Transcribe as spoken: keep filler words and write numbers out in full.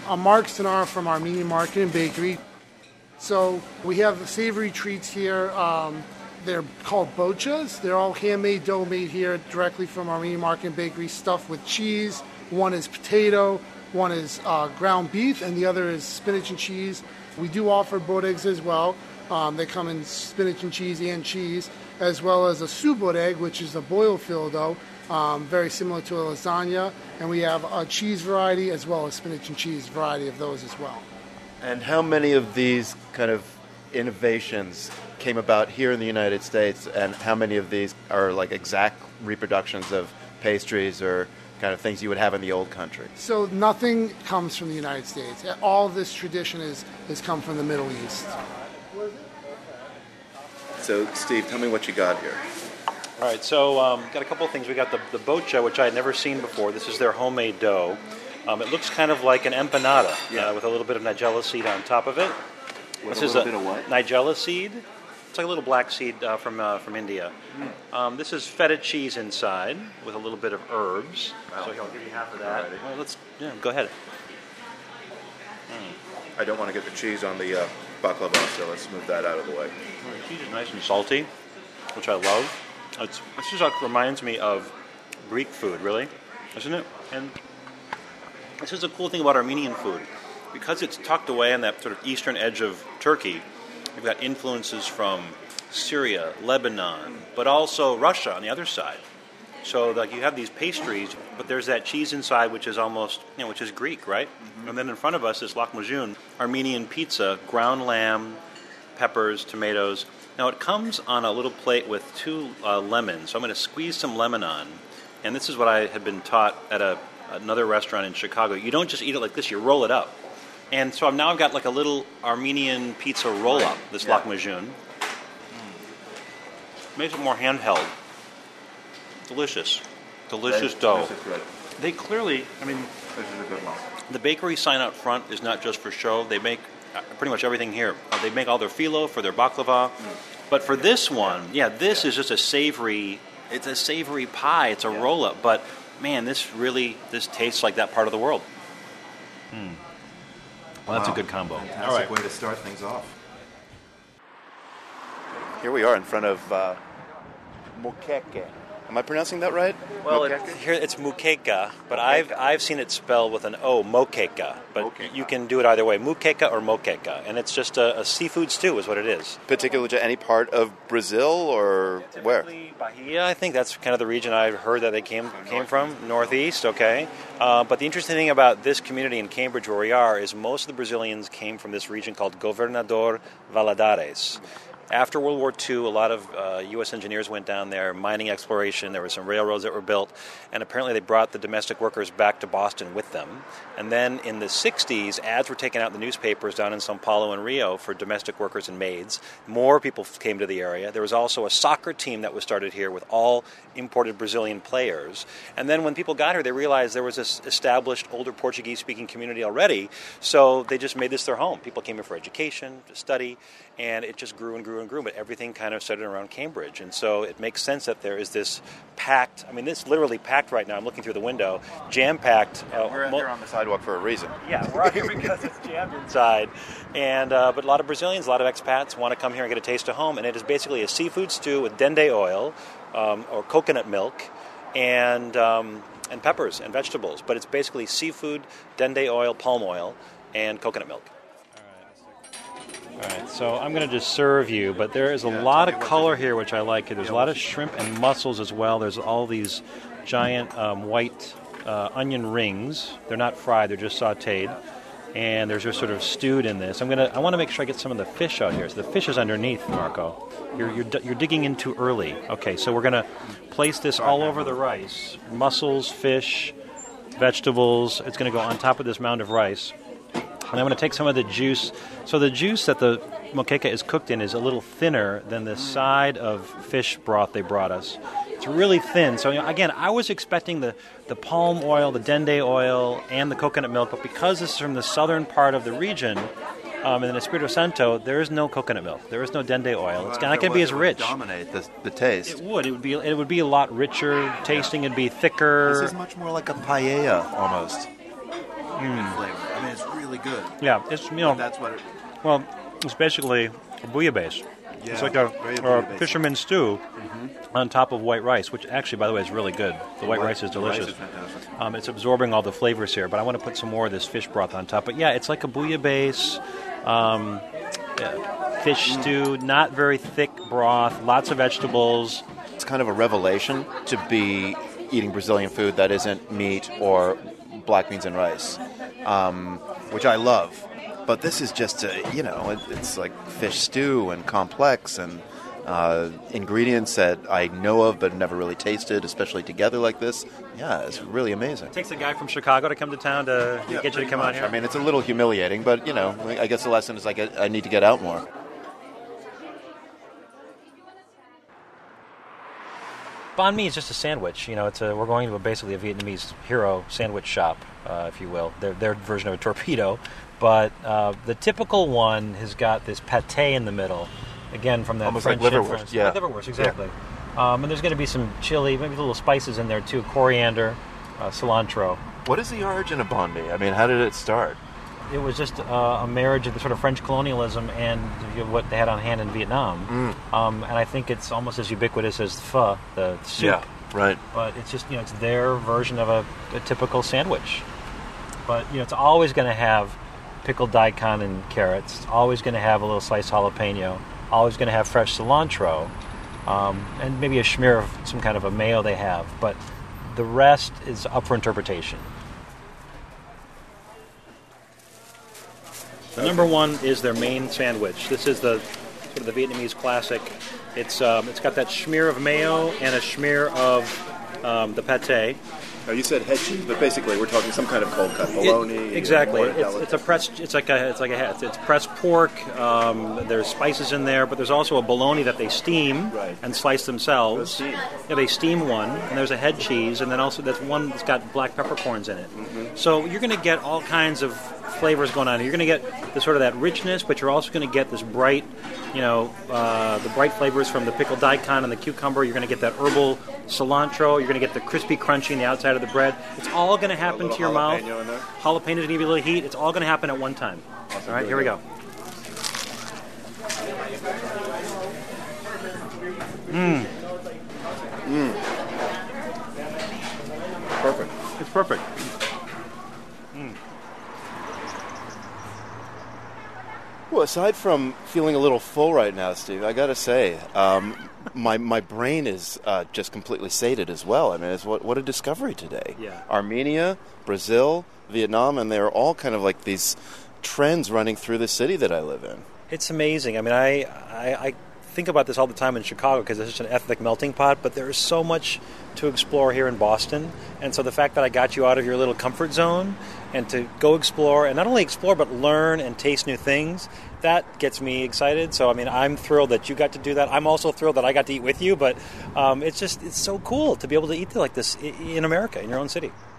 I'm Mark Sonar from Armenian Market and Bakery. So we have savory treats here. Um, they're called bochas. They're all handmade dough made here directly from Armenian Market and Bakery, stuffed with cheese. One is potato, one is uh, ground beef, and the other is spinach and cheese. We do offer bodegs as well. Um, they come in spinach and cheese and cheese, as well as a sous bodeg, which is a boiled fill dough, um, very similar to a lasagna. And we have a cheese variety as well as spinach and cheese variety of those as well. And how many of these kind of innovations came about here in the United States, and how many of these are like exact reproductions of pastries or kind of things you would have in the old country? So nothing comes from the United States. All of this tradition is has come from the Middle East. So, Steve, tell me what you got here. All right, so um, got a couple of things. We got the, the bocha, which I had never seen before. This is their homemade dough. Um, it looks kind of like an empanada, yeah. uh, with a little bit of nigella seed on top of it. With this a is little a bit of what? Nigella seed. It's like a little black seed uh, from uh, from India. Mm. Um, this is feta cheese inside with a little bit of herbs. Wow. So here, I'll give you half of that. Well, let's yeah, go ahead. Mm. I don't want to get the cheese on the uh, baklava, so let's move that out of the way. Well, the cheese is nice and salty, which I love. It's, this just like reminds me of Greek food, really, isn't it? And this is a cool thing about Armenian food. Because it's tucked away on that sort of eastern edge of Turkey, you've got influences from Syria, Lebanon, but also Russia on the other side. So like you have these pastries, but there's that cheese inside, which is almost, you know, which is Greek, right? Mm-hmm. And then in front of us is lahmacun, Armenian pizza, ground lamb, peppers, tomatoes. Now it comes on a little plate with two uh, lemons. So I'm going to squeeze some lemon on, and this is what I had been taught at a another restaurant in Chicago. You don't just eat it like this; you roll it up. And so now I've got like a little Armenian pizza roll-up, this yeah. lahmacun. Mm. Makes it more handheld. Delicious. Delicious that, dough. This is good. They clearly, I mean, this is a good one. The bakery sign out front is not just for show. They make pretty much everything here. Uh, they make all their phyllo for their baklava. Mm. But for this one, yeah, this yeah. is just a savory, it's a savory pie. It's a yeah. roll-up. But, man, this really, this tastes like that part of the world. Mm. Well, that's wow. a good combo. Fantastic All right. way to start things off. Here we are in front of uh, Mokeke. Am I pronouncing that right? Well, it, here it's mukeka, but mukeka. I've I've seen it spelled with an O, mokeka. But mokeka. You can do it either way, mukeka or mokeka, and it's just a, a seafood stew, is what it is. Particular to any part of Brazil or where? Bahia, I think that's kind of the region I've heard that they came so came from, northeast. Okay, uh, but the interesting thing about this community in Cambridge, where we are, is most of the Brazilians came from this region called Governador Valadares. After World War Two, a lot of uh, U S engineers went down there, mining exploration. There were some railroads that were built, and apparently they brought the domestic workers back to Boston with them. And then in the sixties, ads were taken out in the newspapers down in São Paulo and Rio for domestic workers and maids. More people came to the area. There was also a soccer team that was started here with all imported Brazilian players. And then when people got here, they realized there was this established older Portuguese-speaking community already, so they just made this their home. People came here for education, to study, and it just grew and grew and grew, but everything kind of started around Cambridge. And so it makes sense that there is this packed, I mean, this is literally packed right now. I'm looking through the window, jam-packed. Yeah, uh, we're, mo- we're on the sidewalk for a reason. Yeah, we're out here because it's jammed inside. And uh, but a lot of Brazilians, a lot of expats want to come here and get a taste of home, and it is basically a seafood stew with dende oil um, or coconut milk and um, and peppers and vegetables. But it's basically seafood, dende oil, palm oil, and coconut milk. All right, so I'm going to just serve you, but there is a yeah, lot of color here, which I like. There's yeah, a lot of shrimp and mussels as well. There's all these giant um, white uh, onion rings. They're not fried; they're just sautéed, and they're just sort of stewed in this. I'm gonna. I want to make sure I get some of the fish out here. So the fish is underneath, Marco. You're you're you're digging in too early. Okay, so we're gonna place this all over the rice: mussels, fish, vegetables. It's going to go on top of this mound of rice. And I'm going to take some of the juice. So the juice that the moqueca is cooked in is a little thinner than the side of fish broth they brought us. It's really thin. So, you know, again, I was expecting the, the palm oil, the dende oil, and the coconut milk, but because this is from the southern part of the region, um, in the Espírito Santo, there is no coconut milk. There is no dende oil. It's not going to be as rich. It would dominate the, the taste. It would. It would be. It would be a lot richer tasting. It'd be thicker. This is much more like a paella almost. Mm. Flavor. I mean, it's really really good. Yeah, it's, you know, That's what it, well, it's basically a bouillabaisse. Yeah, It's like a, very or a bouillabaisse. fisherman's stew on top of white rice, which actually, by the way, is really good. The white rice is delicious. Rice is fantastic. Um, it's absorbing all the flavors here, but I want to put some more of this fish broth on top. But yeah, it's like a bouillabaisse, um, yeah, fish stew, not very thick broth, lots of vegetables. It's kind of a revelation to be eating Brazilian food that isn't meat or black beans and rice, um, which I love. But this is just, a, you know, it, it's like fish stew and complex and uh, ingredients that I know of but never really tasted, especially together like this. Yeah, it's really amazing. It takes a guy from Chicago to come to town to Yeah, get you to come out here. I mean, it's a little humiliating, but, you know, I guess the lesson is I, get, I need to get out more. Banh mi is just a sandwich. You know, it's a, we're going to a, basically a Vietnamese hero sandwich shop, uh, if you will. Their, their version of a torpedo. But uh, the typical one has got this pate in the middle. Again, from that Almost French like liverwurst, influence. yeah. Like liverwurst, exactly. Um, and there's going to be some chili, maybe little spices in there too, coriander, uh, cilantro. What is the origin of banh mi? I mean, how did it start? It was just uh, a marriage of the sort of French colonialism and you know, what they had on hand in Vietnam. Mm. Um, and I think it's almost as ubiquitous as pho, the soup. Yeah, right. But it's just, you know, it's their version of a, a typical sandwich. But, you know, it's always going to have pickled daikon and carrots. It's always going to have a little sliced jalapeno. Always going to have fresh cilantro. Um, and maybe a smear of some kind of a mayo they have. But the rest is up for interpretation. The number one is their main sandwich. This is the sort of the Vietnamese classic. It's um, it's got that smear of mayo and a smear of um, the pate. Now, you said head cheese, but basically we're talking some kind of cold cut bologna. It, exactly. or It's, it's a pressed. It's like a. It's like a head. It's pressed pork. Um, there's spices in there, but there's also a bologna that they steam Right. and slice themselves. Steam. Yeah, they steam one, and there's a head cheese, and then also there's one that's got black peppercorns in it. Mm-hmm. So you're going to get all kinds of flavors going on. You're going to get the sort of that richness, but you're also going to get this bright, you know, uh, the bright flavors from the pickled daikon and the cucumber. You're going to get that herbal cilantro. You're going to get the crispy crunchy in the outside of the bread. It's all going to happen little to your mouth. jalapeno in there? Jalapenos going to give you a little heat. It's all going to happen at one time. All right, here we go. Mmm. Perfect. It's perfect. Well, aside from feeling a little full right now, Steve, I got to say, um, my my brain is uh, just completely sated as well. I mean, it's what what a discovery today. Yeah. Armenia, Brazil, Vietnam, and they're all kind of like these trends running through the city that I live in. It's amazing. I mean, I, I, I think about this all the time in Chicago because it's such an ethnic melting pot, but there is so much to explore here in Boston. And so the fact that I got you out of your little comfort zone and to go explore, and not only explore, but learn and taste new things, that gets me excited. So, I mean, I'm thrilled that you got to do that. I'm also thrilled that I got to eat with you, but um, it's just, it's so cool to be able to eat like this in America, in your own city.